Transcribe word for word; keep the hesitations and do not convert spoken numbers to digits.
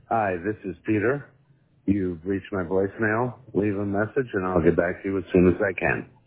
Hi, this is Peter. You've reached my voicemail. Leave a message and I'll get back to you as soon as I can.